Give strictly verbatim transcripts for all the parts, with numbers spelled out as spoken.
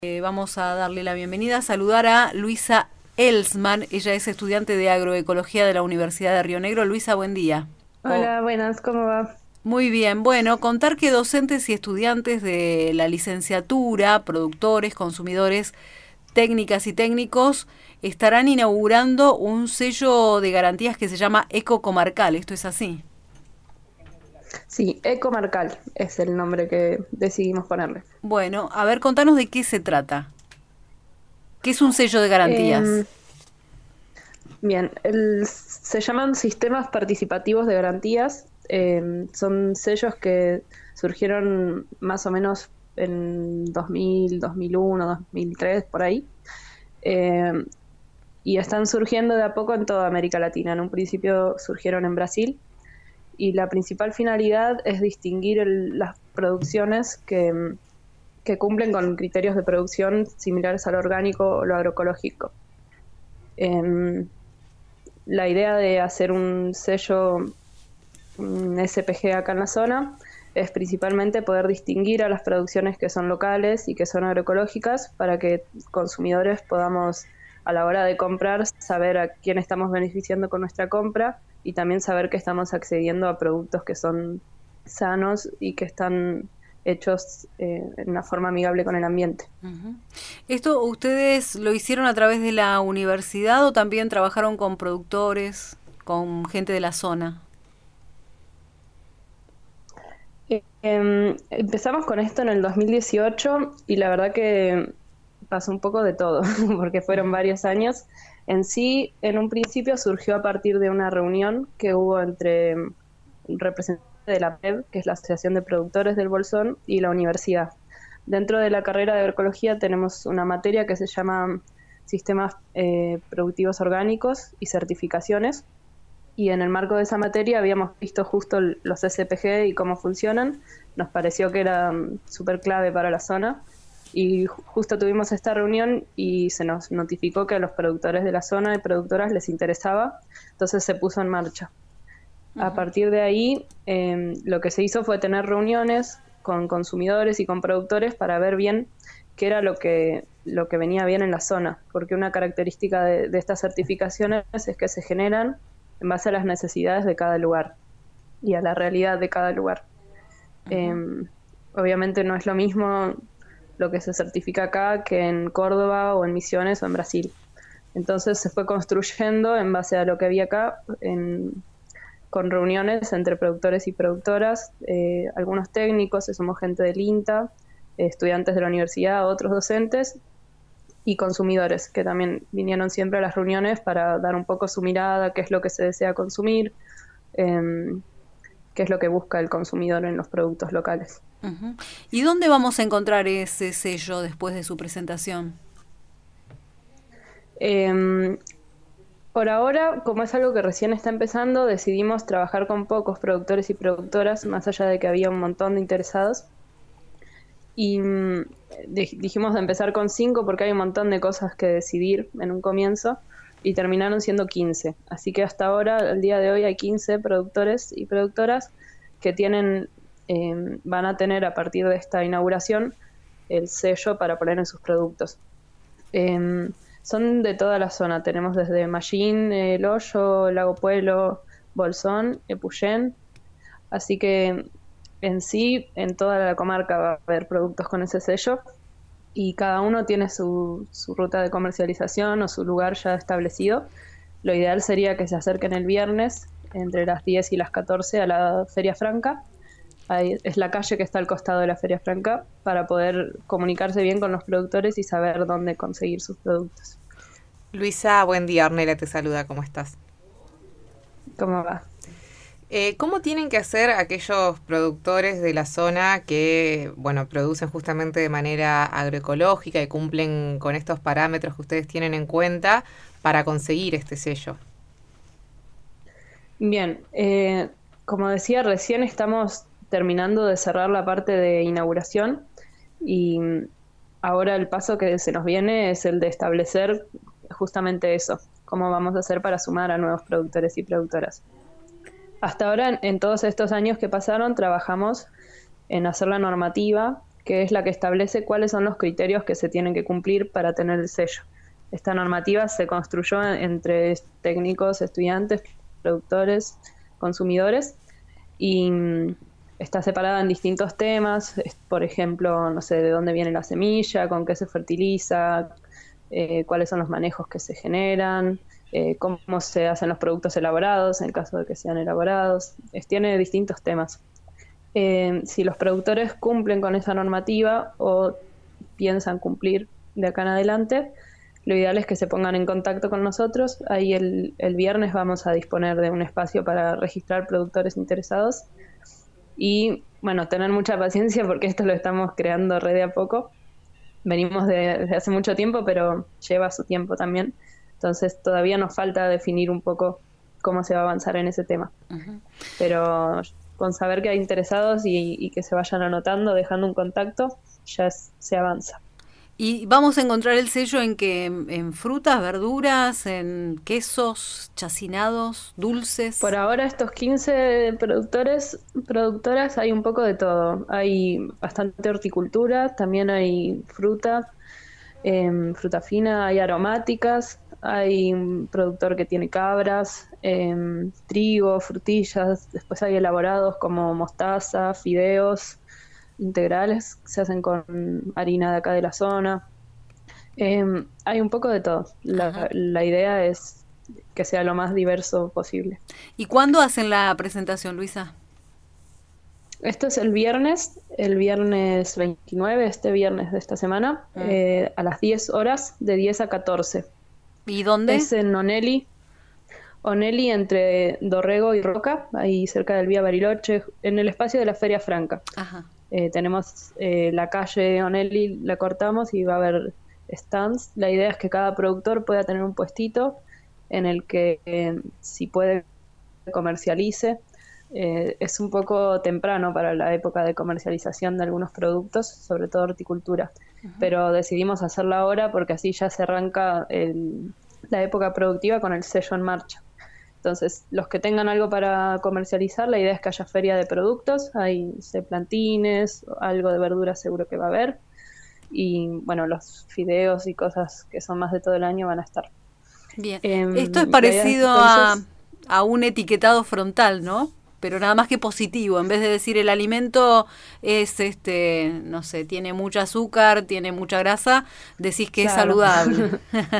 Eh, vamos a darle la bienvenida, a saludar a Luisa Elsman. Ella es estudiante de agroecología de la Universidad de Río Negro. Luisa, buen día. Oh, Hola, buenas, ¿cómo va? muy bien, bueno, contar que docentes y estudiantes de la licenciatura, productores, consumidores, técnicas y técnicos estarán inaugurando un sello de garantías que se llama Ecocomarcal. ¿Esto es así? Sí, Ecomarcal es el nombre que decidimos ponerle. Bueno, a ver, contanos de qué se trata. ¿Qué es un sello de garantías? Em, bien, el- se llaman sistemas participativos de garantías. Em, son sellos que surgieron más o menos en dos mil, dos mil uno, dos mil tres, por ahí. Em, y están surgiendo de a poco en toda América Latina. En un principio surgieron en Brasil y la principal finalidad es distinguir el- las producciones que que cumplen con criterios de producción similares al orgánico o lo agroecológico. Eh, la idea de hacer un sello, un S P G acá en la zona, es principalmente poder distinguir a las producciones que son locales y que son agroecológicas para que consumidores podamos, a la hora de comprar, saber a quién estamos beneficiando con nuestra compra y también saber que estamos accediendo a productos que son sanos y que están hechos eh, en una forma amigable con el ambiente. Ujú. ¿Esto ustedes lo hicieron a través de la universidad o también trabajaron con productores, con gente de la zona? Eh, em, empezamos con esto en el dos mil dieciocho y la verdad que pasó un poco de todo, porque fueron varios años. En sí, en un principio surgió a partir de una reunión que hubo entre un representante de la P E B, que es la Asociación de Productores del Bolsón, y la universidad. Dentro de la carrera de agroecología tenemos una materia que se llama Sistemas eh, Productivos Orgánicos y Certificaciones, y en el marco de esa materia habíamos visto justo los S P G y cómo funcionan. Nos pareció que era um, súper clave para la zona y justo tuvimos esta reunión y se nos notificó que a los productores de la zona y productoras les interesaba, entonces se puso en marcha. A Ujú. partir de ahí, eh, lo que se hizo fue tener reuniones con consumidores y con productores para ver bien qué era lo que, lo que venía bien en la zona, porque una característica de, de estas certificaciones es que se generan en base a las necesidades de cada lugar y a la realidad de cada lugar. Eh, obviamente no es lo mismo lo que se certifica acá que en Córdoba o en Misiones o en Brasil. Entonces se fue construyendo en base a lo que había acá, en, con reuniones entre productores y productoras, eh, algunos técnicos, somos gente del INTA, eh, estudiantes de la universidad, otros docentes y consumidores que también vinieron siempre a las reuniones para dar un poco su mirada, qué es lo que se desea consumir, eh, qué es lo que busca el consumidor en los productos locales. Ujú. ¿Y dónde vamos a encontrar ese sello después de su presentación? Eh, por ahora, como es algo que recién está empezando, decidimos trabajar con pocos productores y productoras, más allá de que había un montón de interesados. Y mm, dijimos de empezar con cinco porque hay un montón de cosas que decidir en un comienzo y terminaron siendo quince. Así que hasta ahora, el día de hoy, hay quince productores y productoras que tienen, eh, van a tener a partir de esta inauguración el sello para poner en sus productos. Eh, son de toda la zona, tenemos desde Mallín, El Hoyo, Lago Puelo, Bolsón, Epuyén, así que en sí, en toda la comarca va a haber productos con ese sello y cada uno tiene su, su ruta de comercialización o su lugar ya establecido. Lo ideal sería que se acerquen el viernes entre las diez y las catorce a la Feria Franca. Ahí es la calle que está al costado de la Feria Franca para poder comunicarse bien con los productores y saber dónde conseguir sus productos. Luisa, buen día. Ornella te saluda, ¿cómo estás? ¿Cómo va? Eh, ¿Cómo tienen que hacer aquellos productores de la zona que, bueno, producen justamente de manera agroecológica y cumplen con estos parámetros que ustedes tienen en cuenta para conseguir este sello? Bien, eh, como decía, recién estamos terminando de cerrar la parte de inauguración y ahora el paso que se nos viene es el de establecer justamente eso, cómo vamos a hacer para sumar a nuevos productores y productoras. Hasta ahora, en, en todos estos años que pasaron, trabajamos en hacer la normativa que es la que establece cuáles son los criterios que se tienen que cumplir para tener el sello. Esta normativa se construyó entre técnicos, estudiantes, productores, consumidores, y está separada en distintos temas, por ejemplo, no sé, de dónde viene la semilla, con qué se fertiliza, eh, cuáles son los manejos que se generan, eh, cómo se hacen los productos elaborados, en el caso de que sean elaborados. Es, tiene distintos temas. Eh, si los productores cumplen con esa normativa o piensan cumplir de acá en adelante, lo ideal es que se pongan en contacto con nosotros. Ahí el, el viernes vamos a disponer de un espacio para registrar productores interesados. Y bueno, tener mucha paciencia porque esto lo estamos creando re de a poco. Venimos de, desde hace mucho tiempo, pero lleva su tiempo también. Entonces todavía nos falta definir un poco cómo se va a avanzar en ese tema. Uh-huh. Pero con saber que hay interesados y, y que se vayan anotando, dejando un contacto, ya es, se avanza. ¿Y vamos a encontrar el sello en que en frutas, verduras, en quesos, chacinados, dulces? Por ahora estos quince productores, productoras, hay un poco de todo. Hay bastante horticultura, también hay fruta, eh, fruta fina, hay aromáticas, hay un productor que tiene cabras, eh, trigo, frutillas, después hay elaborados como mostaza, fideos integrales, se hacen con harina de acá de la zona. Eh, hay un poco de todo. La, la idea es que sea lo más diverso posible. ¿Y cuándo hacen la presentación, Luisa? Esto es el viernes, el viernes veintinueve, este viernes de esta semana, mm. eh, a las diez horas, de diez a catorce. ¿Y dónde? Es en Onelli, Onelli entre Dorrego y Roca, ahí cerca del Vía Bariloche, en el espacio de la Feria Franca. Ajá. Eh, tenemos eh, la calle Onelli, la cortamos y va a haber stands. La idea es que cada productor pueda tener un puestito en el que, eh, si puede, comercialice. Eh, es un poco temprano para la época de comercialización de algunos productos, sobre todo horticultura. Uh-huh. Pero decidimos hacerla ahora porque así ya se arranca el, la época productiva con el sello en marcha. Entonces, los que tengan algo para comercializar, la idea es que haya feria de productos, hay sé, plantines, algo de verduras seguro que va a haber, y bueno, los fideos y cosas que son más de todo el año van a estar. Bien, eh, esto es parecido entonces, a, a un etiquetado frontal, ¿no? Pero nada más que positivo, en vez de decir el alimento es, este, no sé, tiene mucho azúcar, tiene mucha grasa, decís que claro. Es saludable.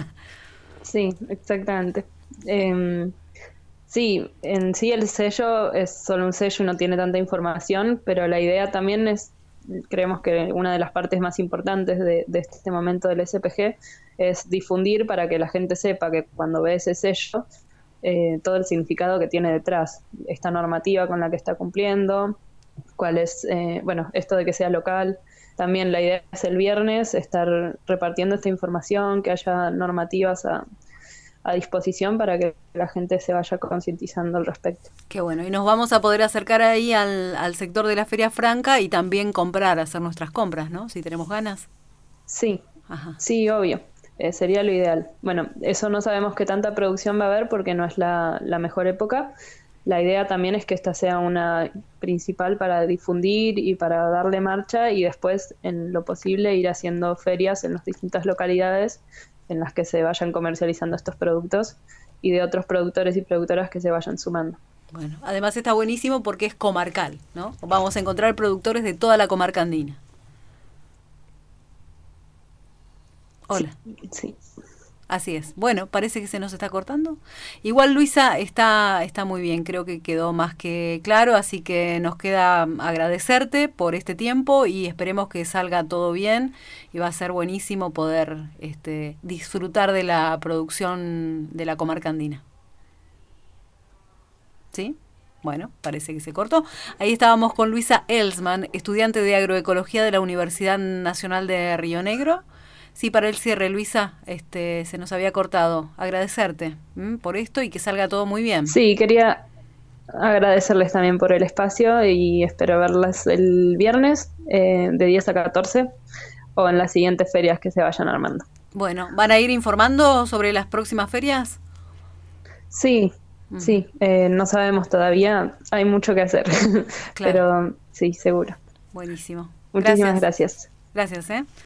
Sí, exactamente. Eh, Sí, en sí el sello es solo un sello y no tiene tanta información, pero la idea también es, creemos que una de las partes más importantes de, de este momento del S P G es difundir para que la gente sepa que cuando ve ese sello, eh, todo el significado que tiene detrás, esta normativa con la que está cumpliendo, cuál es, eh, bueno, esto de que sea local. También la idea es el viernes estar repartiendo esta información, que haya normativas a... a disposición para que la gente se vaya concientizando al respecto. Qué bueno, y nos vamos a poder acercar ahí al, al sector de la Feria Franca y también comprar, hacer nuestras compras, ¿no? Si tenemos ganas. Sí, Ajá. Sí, obvio, eh, sería lo ideal. Bueno, eso no sabemos qué tanta producción va a haber porque no es la, la mejor época. La idea también es que esta sea una principal para difundir y para darle marcha y después, en lo posible, ir haciendo ferias en las distintas localidades en las que se vayan comercializando estos productos y de otros productores y productoras que se vayan sumando. Bueno, además está buenísimo porque es comarcal, ¿no? Vamos a encontrar productores de toda la comarca andina. Hola. Sí, sí. Así es. Bueno, parece que se nos está cortando. Igual, Luisa, está, está muy bien, creo que quedó más que claro, así que nos queda agradecerte por este tiempo y esperemos que salga todo bien y va a ser buenísimo poder este, disfrutar de la producción de la comarca andina. ¿Sí? Bueno, parece que se cortó. Ahí estábamos con Luisa Elsman, estudiante de agroecología de la Universidad Nacional de Río Negro. Sí, para el cierre, Luisa, este, se nos había cortado. Agradecerte ¿m? por esto y que salga todo muy bien. Sí, quería agradecerles también por el espacio y espero verlas el viernes eh, de diez a catorce o en las siguientes ferias que se vayan armando. Bueno, ¿van a ir informando sobre las próximas ferias? Sí, uh-huh. sí, eh, no sabemos todavía, hay mucho que hacer, claro. Pero sí, seguro. Buenísimo. Muchísimas gracias. Gracias, ¿eh?